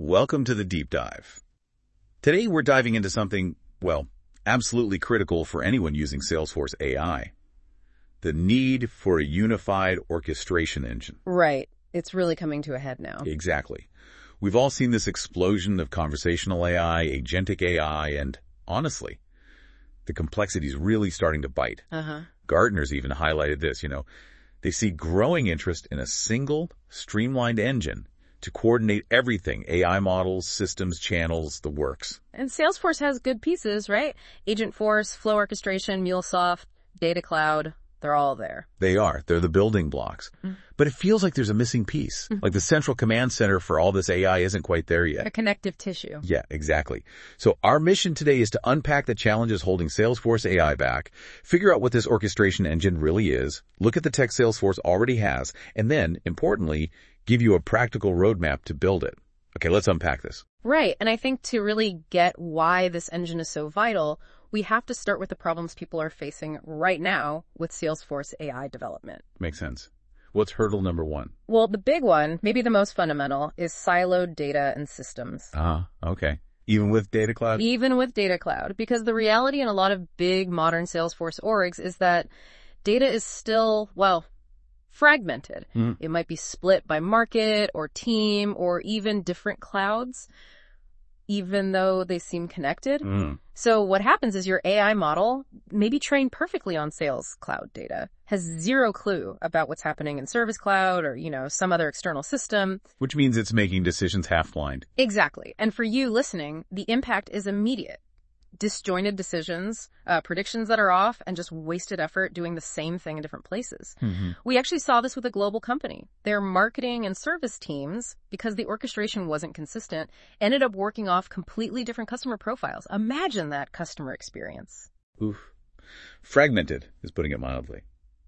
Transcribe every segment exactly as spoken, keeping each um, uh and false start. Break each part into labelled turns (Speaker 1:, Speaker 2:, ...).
Speaker 1: Welcome to the Deep Dive. Today we're diving into something, well, absolutely critical for anyone using Salesforce A I. The need for a unified orchestration engine.
Speaker 2: Right. It's really coming to a head now.
Speaker 1: Exactly. We've all seen this explosion of conversational A I, agentic A I, and honestly, the complexity is really starting to bite.
Speaker 2: Uh-huh.
Speaker 1: Gartner's even highlighted this, you know. They see growing interest in a single, streamlined engine to coordinate everything, A I models, systems, channels, the works.
Speaker 2: And Salesforce has good pieces, right? Agentforce, Flow Orchestration, MuleSoft, Data Cloud, they're all there.
Speaker 1: They are. They're the building blocks. Mm-hmm. But it feels like there's a missing piece. Mm-hmm. Like the central command center for all this A I isn't quite there yet.
Speaker 2: A connective tissue.
Speaker 1: Yeah, exactly. So our mission today is to unpack the challenges holding Salesforce A I back, figure out what this orchestration engine really is, look at the tech Salesforce already has, and then, importantly, give you a practical roadmap to build it. Okay, let's unpack this.
Speaker 2: Right. And I think to really get why this engine is so vital, we have to start with the problems people are facing right now with Salesforce A I development.
Speaker 1: Makes sense. What's hurdle number one?
Speaker 2: Well, the big one, maybe the most fundamental, is siloed data and systems.
Speaker 1: Ah, uh, okay. Even with Data Cloud?
Speaker 2: Even with Data Cloud. Because the reality in a lot of big modern Salesforce orgs is that data is still, well, fragmented. Mm. It might be split by market or team or even different clouds, even though they seem connected. Mm. So what happens is your A I model, maybe trained perfectly on Sales Cloud data, has zero clue about what's happening in Service Cloud or, you know, some other external system.
Speaker 1: Which means it's making decisions half-blind.
Speaker 2: Exactly. And for you listening, the impact is immediate. Disjointed decisions, uh, predictions that are off, and just wasted effort doing the same thing in different places. Mm-hmm. We actually saw this with a global company. Their marketing and service teams, because the orchestration wasn't consistent, ended up working off completely different customer profiles. Imagine that customer experience.
Speaker 1: Oof. Fragmented is putting it mildly.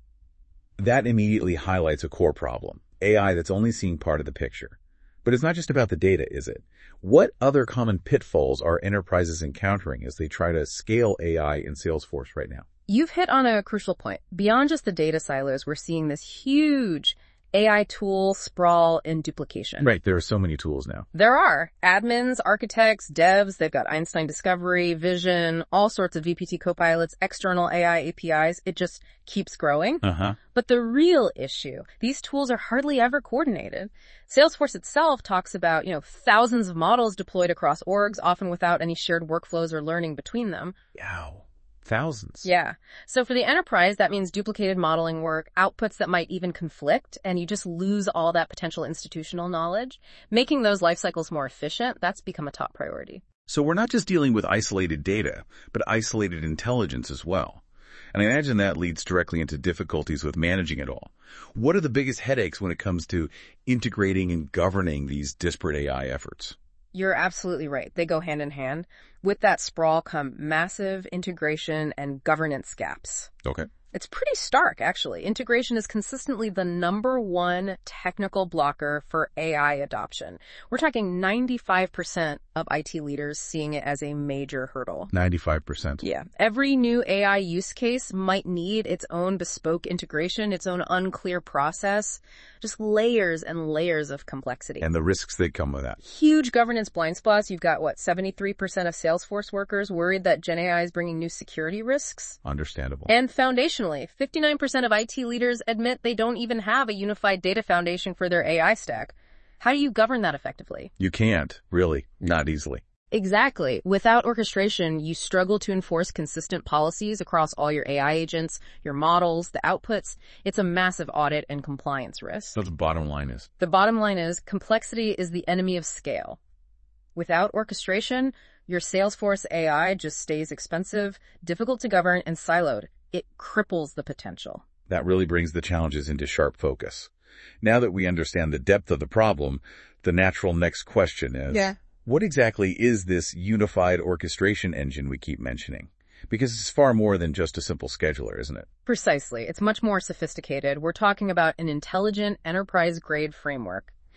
Speaker 1: That immediately highlights a core problem. A I that's only seeing part of the picture. But it's not just about the data, is it? What other common pitfalls are enterprises encountering as they try to scale A I in Salesforce right now?
Speaker 2: You've hit on a crucial point. Beyond just the data silos, we're seeing this huge A I tool sprawl and duplication.
Speaker 1: Right. There are so many tools now.
Speaker 2: There are. Admins, architects, devs, they've got Einstein Discovery, Vision, all sorts of V P T copilots, external A I A P Is. It just keeps growing.
Speaker 1: Uh-huh.
Speaker 2: But the real issue, these tools are hardly ever coordinated. Salesforce itself talks about, you know, thousands of models deployed across orgs, often without any shared workflows or learning between them.
Speaker 1: Wow. Thousands.
Speaker 2: Yeah. So for the enterprise, that means duplicated modeling work, outputs that might even conflict, and you just lose all that potential institutional knowledge. Making those life cycles more efficient, that's become a top priority.
Speaker 1: So we're not just dealing with isolated data, but isolated intelligence as well. And I imagine that leads directly into difficulties with managing it all. What are the biggest headaches when it comes to integrating and governing these disparate A I efforts?
Speaker 2: You're absolutely right. They go hand in hand. With that sprawl come massive integration and governance gaps.
Speaker 1: Okay.
Speaker 2: It's pretty stark, actually. Integration is consistently the number one technical blocker for A I adoption. We're talking ninety-five percent of I T leaders seeing it as a major hurdle.
Speaker 1: ninety-five percent.
Speaker 2: Yeah. Every new A I use case might need its own bespoke integration, its own unclear process, just layers and layers of complexity.
Speaker 1: And the risks that come with that.
Speaker 2: Huge governance blind spots. You've got, what, seventy-three percent of Salesforce workers worried that Gen A I is bringing new security risks?
Speaker 1: Understandable.
Speaker 2: And foundationally, fifty-nine percent of I T leaders admit they don't even have a unified data foundation for their A I stack. How do you govern that effectively?
Speaker 1: You can't, really. Not easily.
Speaker 2: Exactly. Without orchestration, you struggle to enforce consistent policies across all your A I agents, your models, the outputs. It's a massive audit and compliance risk.
Speaker 1: So the bottom line is?
Speaker 2: The bottom line is complexity is the enemy of scale. Without orchestration, your Salesforce A I just stays expensive, difficult to govern, and siloed. It cripples the potential.
Speaker 1: That really brings the challenges into sharp focus. Now that we understand the depth of the problem, the natural next question is,
Speaker 2: yeah.
Speaker 1: What exactly is this unified orchestration engine we keep mentioning? Because it's far more than just a simple scheduler, isn't it?
Speaker 2: Precisely. It's much more sophisticated. We're talking about an intelligent, enterprise-grade framework.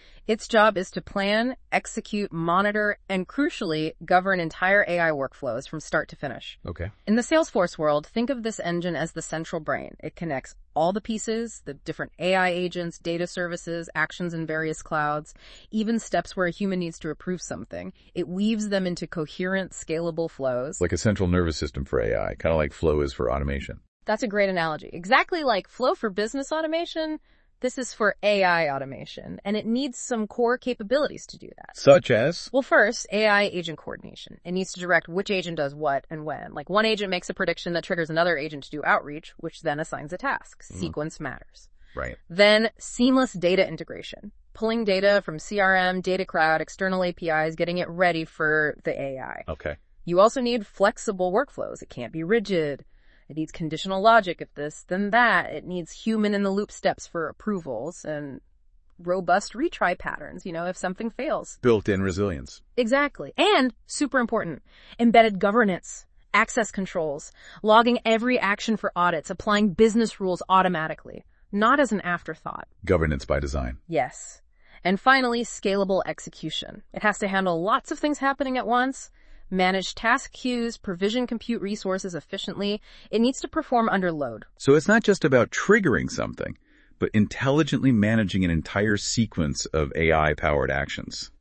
Speaker 2: Its job is to plan, execute, monitor, and crucially, govern entire A I workflows from start to finish.
Speaker 1: Okay.
Speaker 2: In the Salesforce world, think of this engine as the central brain. It connects all the pieces, the different A I agents, data services, actions in various clouds, even steps where a human needs to approve something. It weaves them into coherent, scalable flows.
Speaker 1: Like a central nervous system for A I, kind of like Flow is for automation.
Speaker 2: That's a great analogy. Exactly like Flow for business automation, this is for A I automation, and it needs some core capabilities to do that.
Speaker 1: Such as?
Speaker 2: Well, first, A I agent coordination. It needs to direct which agent does what and when. Like one agent makes a prediction that triggers another agent to do outreach, which then assigns a task. Mm. Sequence matters.
Speaker 1: Right.
Speaker 2: Then seamless data integration. Pulling data from C R M, data cloud, external A P Is, getting it ready for the A I.
Speaker 1: Okay.
Speaker 2: You also need flexible workflows. It can't be rigid. It needs conditional logic if this, then that. It needs human-in-the-loop steps for approvals and robust retry patterns, you know, if something fails.
Speaker 1: Built-in resilience.
Speaker 2: Exactly. And, super important, embedded governance, access controls, logging every action for audits, applying business rules automatically, not as an afterthought.
Speaker 1: Governance by design.
Speaker 2: Yes. And finally, scalable execution. It has to handle lots of things happening at once, manage task queues, provision compute resources efficiently. It needs to perform under load.
Speaker 1: So it's not just about triggering something, but intelligently managing an entire sequence of A I-powered actions.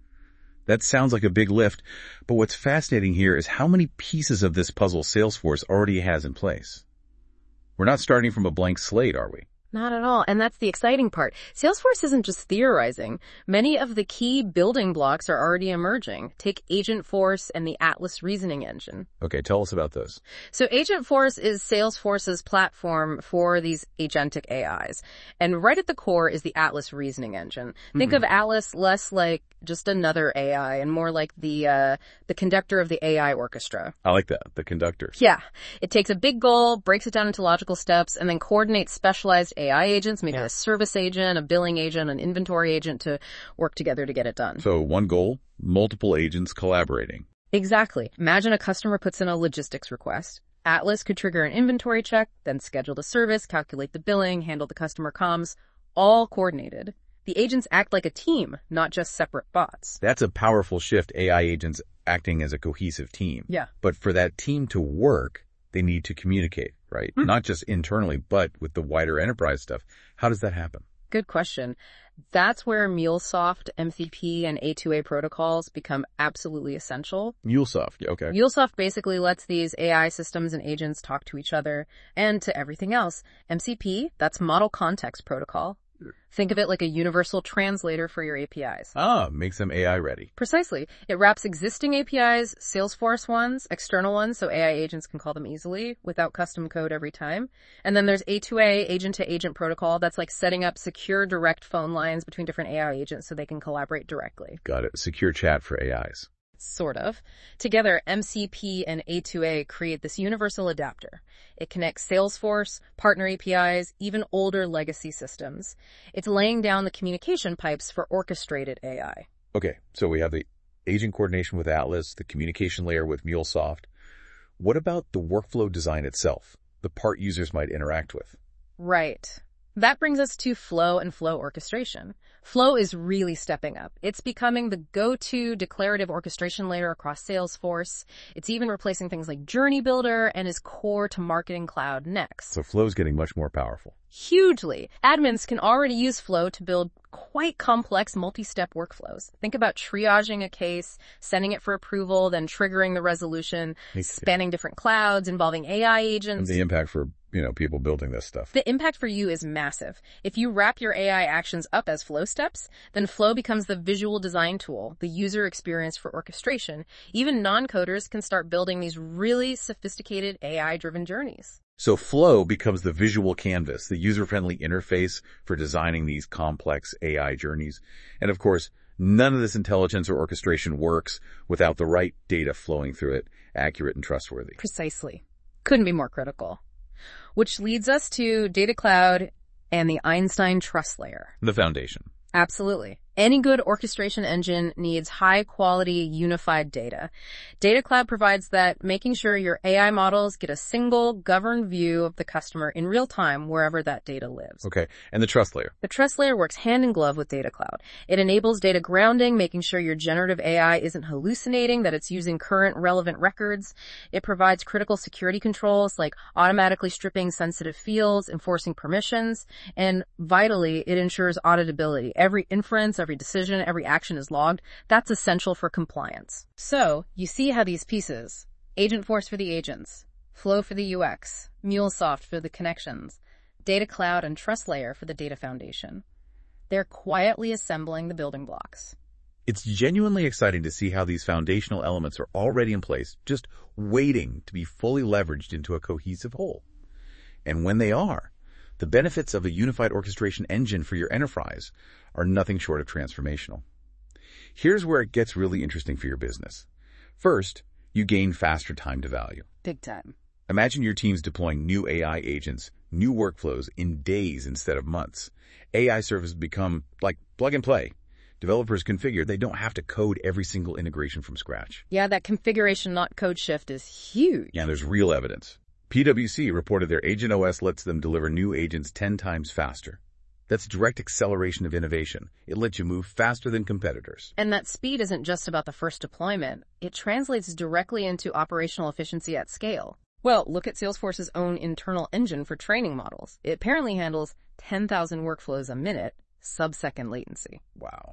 Speaker 1: That sounds like a big lift, but what's fascinating here is how many pieces of this puzzle Salesforce already has in place. We're not starting from a blank slate, are we?
Speaker 2: Not at all. And that's the exciting part. Salesforce isn't just theorizing. Many of the key building blocks are already emerging. Take Agentforce and the Atlas reasoning engine.
Speaker 1: Okay, tell us about those.
Speaker 2: So Agentforce is Salesforce's platform for these agentic A Is. And right at the core is the Atlas reasoning engine. Think mm-hmm. of Atlas less like just another A I and more like the uh, the conductor of the A I orchestra.
Speaker 1: I like that, the conductor.
Speaker 2: Yeah. It takes a big goal, breaks it down into logical steps, and then coordinates specialized A I agents, maybe yeah. a service agent, a billing agent, an inventory agent to work together to get it done.
Speaker 1: So one goal, multiple agents collaborating.
Speaker 2: Exactly. Imagine a customer puts in a logistics request. Atlas could trigger an inventory check, then schedule the service, calculate the billing, handle the customer comms, all coordinated. The agents act like a team, not just separate bots.
Speaker 1: That's a powerful shift, A I agents acting as a cohesive team.
Speaker 2: Yeah.
Speaker 1: But for that team to work, they need to communicate, right? Mm-hmm. Not just internally, but with the wider enterprise stuff. How does that happen?
Speaker 2: Good question. That's where MuleSoft, M C P, and A two A protocols become absolutely essential.
Speaker 1: MuleSoft, yeah, okay.
Speaker 2: MuleSoft basically lets these A I systems and agents talk to each other and to everything else. M C P, that's Model Context Protocol. Think of it like a universal translator for your A P Is.
Speaker 1: Ah, makes them A I ready.
Speaker 2: Precisely. It wraps existing A P Is, Salesforce ones, external ones, so A I agents can call them easily without custom code every time. And then there's A two A, agent-to-agent protocol. That's like setting up secure direct phone lines between different A I agents so they can collaborate directly.
Speaker 1: Got it. Secure chat for A Is.
Speaker 2: Sort of. Together, M C P and A two A create this universal adapter. It connects Salesforce, partner A P Is, even older legacy systems. It's laying down the communication pipes for orchestrated A I.
Speaker 1: Okay, so we have the agent coordination with Atlas, the communication layer with MuleSoft. What about the workflow design itself, the part users might interact with?
Speaker 2: Right. That brings us to Flow and Flow orchestration. Flow is really stepping up. It's becoming the go-to declarative orchestration layer across Salesforce. It's even replacing things like Journey Builder and is core to Marketing Cloud next.
Speaker 1: So Flow's getting much more powerful.
Speaker 2: Hugely. Admins can already use Flow to build quite complex multi-step workflows. Think about triaging a case, sending it for approval, then triggering the resolution, spanning different clouds, involving A I agents.
Speaker 1: And the impact for, you know, people building this stuff.
Speaker 2: The impact for you is massive. If you wrap your A I actions up as flow steps, then Flow becomes the visual design tool, the user experience for orchestration. Even non-coders can start building these really sophisticated A I-driven journeys.
Speaker 1: So Flow becomes the visual canvas, the user-friendly interface for designing these complex A I journeys. And of course, none of this intelligence or orchestration works without the right data flowing through it, accurate and trustworthy.
Speaker 2: Precisely. Couldn't be more critical. Which leads us to Data Cloud and the Einstein Trust Layer.
Speaker 1: The foundation.
Speaker 2: Absolutely. Any good orchestration engine needs high-quality, unified data. Data Cloud provides that, making sure your A I models get a single, governed view of the customer in real time wherever that data lives.
Speaker 1: Okay, and the trust layer?
Speaker 2: The trust layer works hand in glove with Data Cloud. It enables data grounding, making sure your generative A I isn't hallucinating, that it's using current relevant records. It provides critical security controls like automatically stripping sensitive fields, enforcing permissions, and vitally, it ensures auditability. Every inference, every decision, every action is logged. That's essential for compliance. So, you see how these pieces, Agentforce for the agents, Flow for the U X, MuleSoft for the connections, Data Cloud and Trust Layer for the data foundation, they're quietly assembling the building blocks.
Speaker 1: It's genuinely exciting to see how these foundational elements are already in place, just waiting to be fully leveraged into a cohesive whole. And when they are, the benefits of a unified orchestration engine for your enterprise are nothing short of transformational. Here's where it gets really interesting for your business. First, you gain faster time to value.
Speaker 2: Big time.
Speaker 1: Imagine your teams deploying new A I agents, new workflows in days instead of months. A I services become like plug and play. Developers configure, they don't have to code every single integration from scratch.
Speaker 2: Yeah, that configuration, not code shift, is huge.
Speaker 1: Yeah, there's real evidence. PwC reported their AgentOS lets them deliver new agents ten times faster. That's direct acceleration of innovation. It lets you move faster than competitors.
Speaker 2: And that speed isn't just about the first deployment. It translates directly into operational efficiency at scale. Well, look at Salesforce's own internal engine for training models. It apparently handles ten thousand workflows a minute, sub-second latency.
Speaker 1: Wow.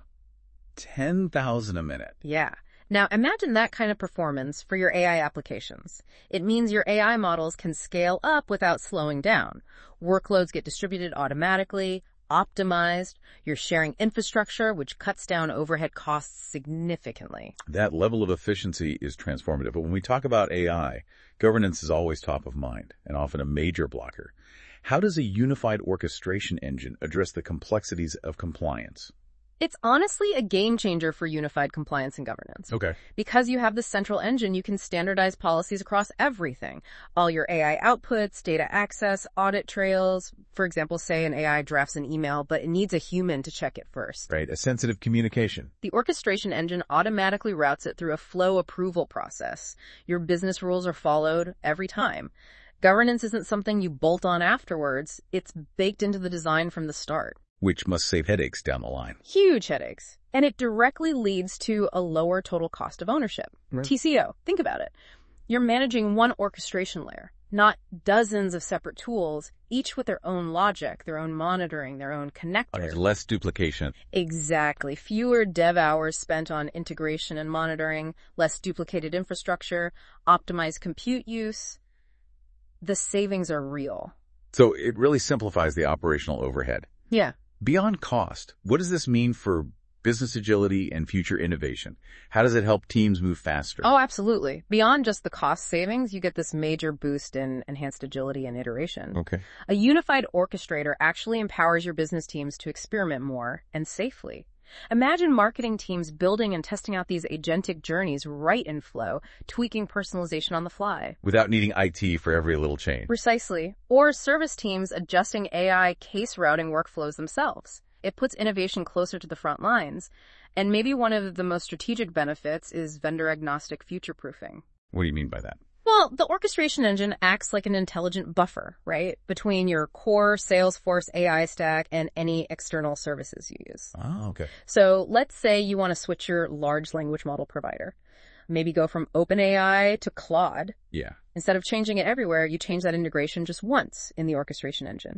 Speaker 1: ten thousand a minute.
Speaker 2: Yeah. Now, imagine that kind of performance for your A I applications. It means your A I models can scale up without slowing down. Workloads get distributed automatically, optimized. You're sharing infrastructure, which cuts down overhead costs significantly.
Speaker 1: That level of efficiency is transformative. But when we talk about A I, governance is always top of mind and often a major blocker. How does a unified orchestration engine address the complexities of compliance?
Speaker 2: It's honestly a game changer for unified compliance and governance.
Speaker 1: Okay.
Speaker 2: Because you have the central engine, you can standardize policies across everything. All your A I outputs, data access, audit trails. For example, say an A I drafts an email, but it needs a human to check it first.
Speaker 1: Right, a sensitive communication.
Speaker 2: The orchestration engine automatically routes it through a flow approval process. Your business rules are followed every time. Governance isn't something you bolt on afterwards. It's baked into the design from the start.
Speaker 1: Which must save headaches down the line.
Speaker 2: Huge headaches. And it directly leads to a lower total cost of ownership. Right. T C O, think about it. You're managing one orchestration layer, not dozens of separate tools, each with their own logic, their own monitoring, their own connectors.
Speaker 1: Okay, less duplication.
Speaker 2: Exactly. Fewer dev hours spent on integration and monitoring, less duplicated infrastructure, optimized compute use. The savings are real.
Speaker 1: So it really simplifies the operational overhead.
Speaker 2: Yeah.
Speaker 1: Beyond cost, what does this mean for business agility and future innovation? How does it help teams move faster?
Speaker 2: Oh, absolutely. Beyond just the cost savings, you get this major boost in enhanced agility and iteration.
Speaker 1: Okay.
Speaker 2: A unified orchestrator actually empowers your business teams to experiment more and safely. Imagine marketing teams building and testing out these agentic journeys right in Flow, tweaking personalization on the fly.
Speaker 1: Without needing I T for every little change.
Speaker 2: Precisely. Or service teams adjusting A I case routing workflows themselves. It puts innovation closer to the front lines. And maybe one of the most strategic benefits is vendor-agnostic future-proofing.
Speaker 1: What do you mean by that?
Speaker 2: Well, the orchestration engine acts like an intelligent buffer, right, between your core Salesforce A I stack and any external services you use.
Speaker 1: Oh, okay.
Speaker 2: So let's say you want to switch your large language model provider. Maybe go from OpenAI to Claude.
Speaker 1: Yeah.
Speaker 2: Instead of changing it everywhere, you change that integration just once in the orchestration engine.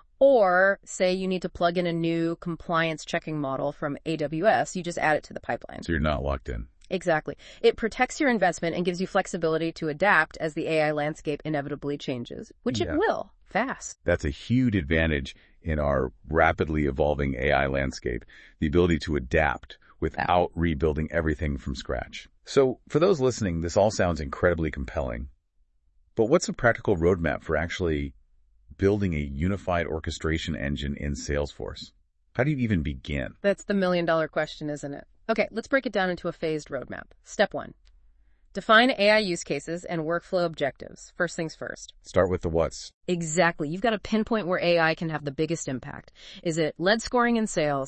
Speaker 2: Or say you need to plug in a new compliance checking model from A W S, you just add it to the pipeline.
Speaker 1: So you're not locked in.
Speaker 2: Exactly. It protects your investment and gives you flexibility to adapt as the A I landscape inevitably changes, which
Speaker 1: Yeah.
Speaker 2: it will, fast.
Speaker 1: That's a huge advantage in our rapidly evolving A I landscape, the ability to adapt without rebuilding everything from scratch. So for those listening, this all sounds incredibly compelling. But what's a practical roadmap for actually building a unified orchestration engine in Salesforce? How do you even begin?
Speaker 2: That's the million dollar question, isn't it? Okay, let's break it down into a phased roadmap. Step one. Define A I use cases and workflow objectives. First things first.
Speaker 1: Start with the what's.
Speaker 2: Exactly. You've got to pinpoint where A I can have the biggest impact. Is it lead scoring in sales,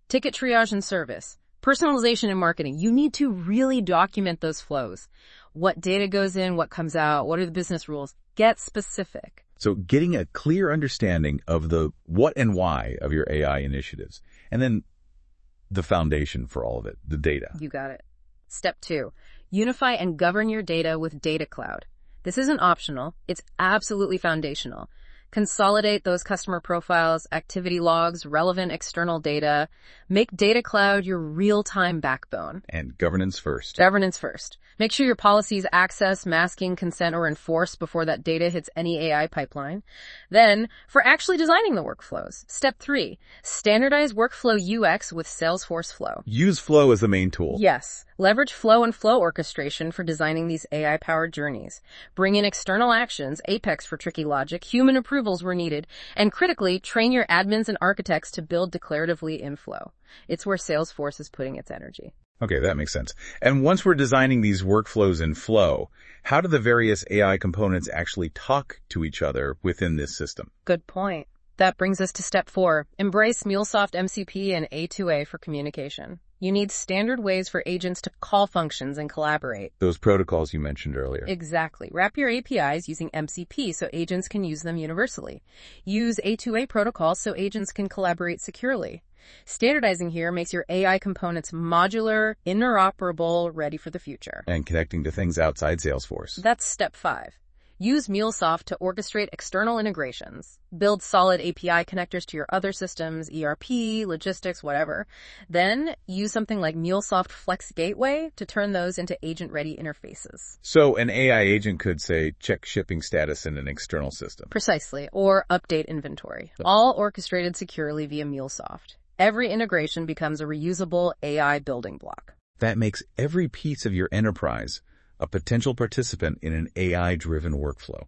Speaker 2: Ticket triage and service. Personalization and marketing. You need to really document those flows. What data goes in, what comes out, what are the business rules? Get specific.
Speaker 1: So getting a clear understanding of the what and why of your A I initiatives, and then the foundation for all of it, the data.
Speaker 2: You got it. Step two, unify and govern your data with Data Cloud. This isn't optional. It's absolutely foundational. Consolidate those customer profiles, activity logs, relevant external data. Make Data Cloud your real-time backbone.
Speaker 1: And governance first.
Speaker 2: Governance first. Make sure your policies access, masking, consent, or enforce before that data hits any A I pipeline. Then, for actually designing the workflows, step three, standardize workflow U X with Salesforce Flow.
Speaker 1: Use Flow as the main tool.
Speaker 2: Yes. Leverage Flow and Flow orchestration for designing these A I-powered journeys. Bring in external actions, Apex for tricky logic, human approvals where needed, and critically, train your admins and architects to build declaratively in Flow. It's where Salesforce is putting its energy.
Speaker 1: Okay, that makes sense. And once we're designing these workflows in Flow, how do the various A I components actually talk to each other within this system?
Speaker 2: Good point. That brings us to step four. Embrace MuleSoft M C P and A two A for communication. You need standard ways for agents to call functions and collaborate.
Speaker 1: Those protocols you mentioned earlier.
Speaker 2: Exactly. Wrap your A P Is using M C P so agents can use them universally. Use A two A protocols so agents can collaborate securely. Standardizing here makes your A I components modular, interoperable, ready for the future.
Speaker 1: And connecting to things outside Salesforce.
Speaker 2: That's step five. Use MuleSoft to orchestrate external integrations. Build solid A P I connectors to your other systems, E R P, logistics, whatever. Then use something like MuleSoft Flex Gateway to turn those into agent-ready interfaces.
Speaker 1: So an A I agent could say, check shipping status in an external system.
Speaker 2: Precisely. Or update inventory. All orchestrated securely via MuleSoft. Every integration becomes a reusable A I building block.
Speaker 1: That makes every piece of your enterprise a potential participant in an A I-driven workflow.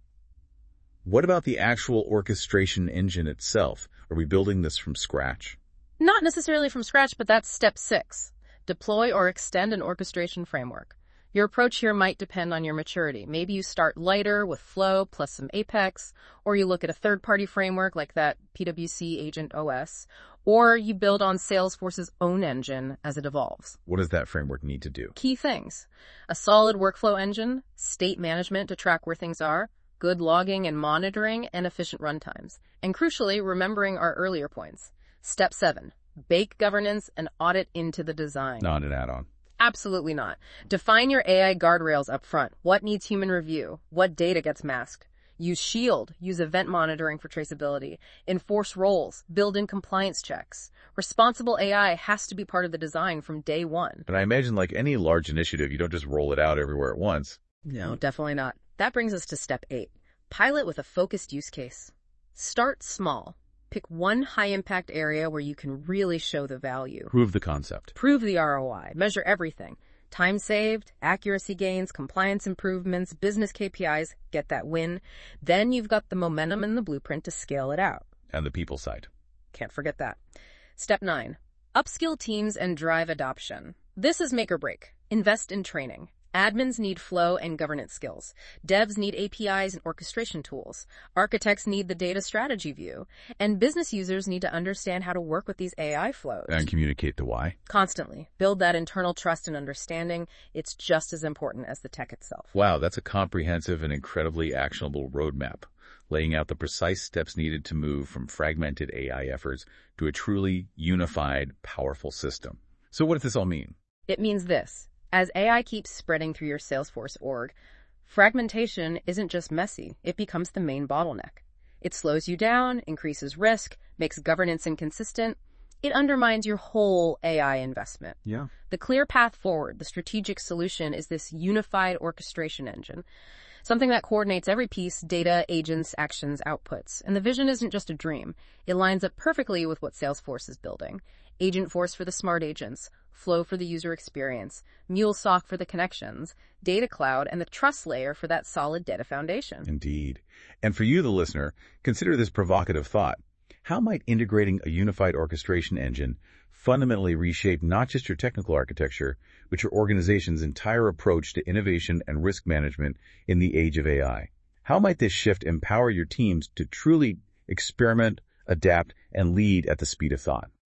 Speaker 1: What about the actual orchestration engine itself? Are we building this from scratch?
Speaker 2: Not necessarily from scratch, but that's step six. Deploy or extend an orchestration framework. Your approach here might depend on your maturity. Maybe you start lighter with Flow plus some Apex, or you look at a third-party framework like that P W C Agent O S, or you build on Salesforce's own engine as it evolves.
Speaker 1: What does that framework need to do?
Speaker 2: Key things. A solid workflow engine, state management to track where things are, good logging and monitoring, and efficient runtimes. And crucially, remembering our earlier points. Step seven, bake governance and audit into the design.
Speaker 1: Not an add-on.
Speaker 2: Absolutely not. Define your A I guardrails up front. What needs human review? What data gets masked? Use Shield. Use event monitoring for traceability. Enforce roles. Build in compliance checks. Responsible A I has to be part of the design from day one.
Speaker 1: But I imagine like any large initiative, you don't just roll it out everywhere at once.
Speaker 2: No, definitely not. That brings us to step eight. Pilot with a focused use case. Start small. Pick one high-impact area where you can really show the value.
Speaker 1: Prove the concept.
Speaker 2: Prove the R O I. Measure everything. Time saved, accuracy gains, compliance improvements, business K P Is. Get that win. Then you've got the momentum and the blueprint to scale it out.
Speaker 1: And the people side.
Speaker 2: Can't forget that. Step nine. Upskill teams and drive adoption. This is make or break. Invest in training. Admins need flow and governance skills. Devs need A P Is and orchestration tools. Architects need the data strategy view. And business users need to understand how to work with these A I flows.
Speaker 1: And communicate the why.
Speaker 2: Constantly. Build that internal trust and understanding. It's just as important as the tech itself.
Speaker 1: Wow, that's a comprehensive and incredibly actionable roadmap, laying out the precise steps needed to move from fragmented A I efforts to a truly unified, powerful system. So what does this all mean?
Speaker 2: It means this. As A I keeps spreading through your Salesforce org, fragmentation isn't just messy, it becomes the main bottleneck. It slows you down, increases risk, makes governance inconsistent. It undermines your whole A I investment.
Speaker 1: Yeah.
Speaker 2: The clear path forward, the strategic solution, is this unified orchestration engine. Something that coordinates every piece, data, agents, actions, outputs. And the vision isn't just a dream. It lines up perfectly with what Salesforce is building. Agentforce for the smart agents, Flow for the user experience, MuleSoft for the connections, Data Cloud, and the trust layer for that solid data foundation.
Speaker 1: Indeed. And for you, the listener, consider this provocative thought. How might integrating a unified orchestration engine fundamentally reshape not just your technical architecture, but your organization's entire approach to innovation and risk management in the age of A I? How might this shift empower your teams to truly experiment, adapt, and lead at the speed of thought?